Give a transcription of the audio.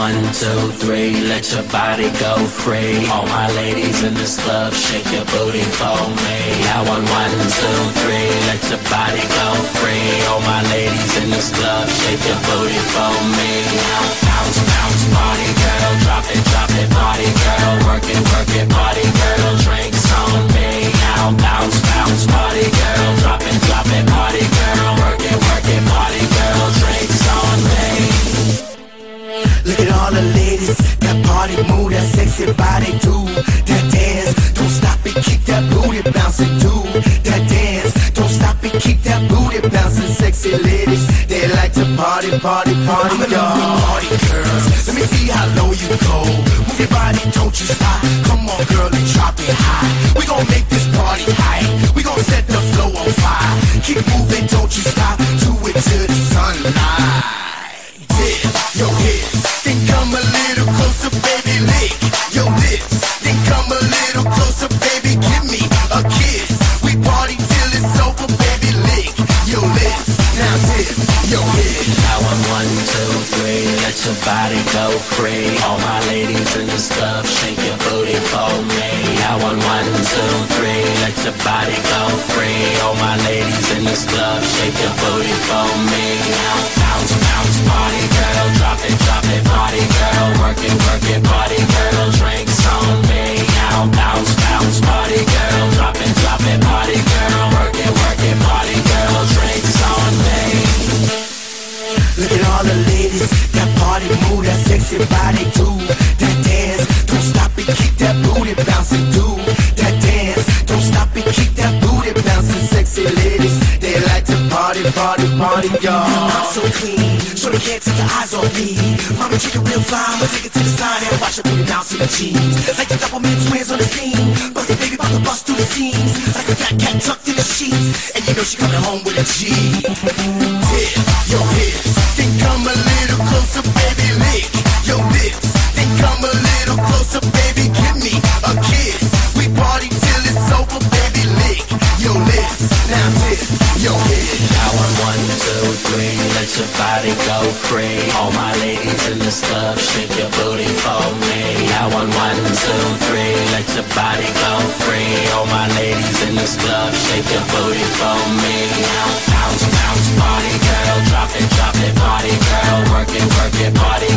one, two, three, let your body go free. All my ladies in this club, shake your booty for me. I want one, two, three, let your body go free. All my ladies in this club, shake your booty for me. Bounce, bounce, party girl, drop it, party girl, work it, party girl, drinks on me. Now bounce, bounce, party girl, drop it, party girl, work it, party girl, drinks on me. Look at all the ladies, that party move, that sexy body do. That dance, don't stop it, keep that booty bouncing, do. That dance, don't stop it, keep that booty bouncing. Sexy ladies, they like to party, y'all. Party girls, let me see how low you go. Move your body, don't you stop. Come on girl, and drop it high. We gon' make this party high. We gon' set the flow on fire. Keep moving, don't you stop. Do it to the sunlight. Yeah, your hips, then come a little closer, baby, lick your lips. Then come a little closer, baby, give me a kiss. We party till it's over, baby, lick your lips. Now dip your hips. I want one, two, three, let your body go free. All my ladies in this club, shake your booty for me. I want one, two, three, let your body go free. All my ladies in this club, shake your booty for me. Bounce, bounce, party girl, drop it, party girl, work it, party girl, drinks on me. Now bounce, bounce, party girl, drop it, party girl, work it, party girl, drinks on me. Look at all the ladies, that party move, that sexy body do. That dance, don't stop it, keep that booty bouncing, do. That dance, don't stop it, keep that booty bouncing. Sexy ladies, they like to party, y'all. I'm so clean, so they can't take their eyes off me. Mama treat it real fine, I'ma take it to the side and watch her booty bounce in the jeans. Like the double-man twins on the scene, bustin' baby about to bust through the scenes. Like a fat cat tucked in the sheets, and you know she coming home with a G. Dip your hips, then come a little closer, baby, lick your lips. Then come a little closer, baby, give me a kiss. We party till it's over, baby, lick your lips. Now dip your hips. I want one, two, three, let your body go free. All my ladies in this club, shake your booty for me. I want one, two, three, let your body go free. All my ladies in this club, shake your booty for me. Bounce, bounce, party girl, drop it, party girl, work it, party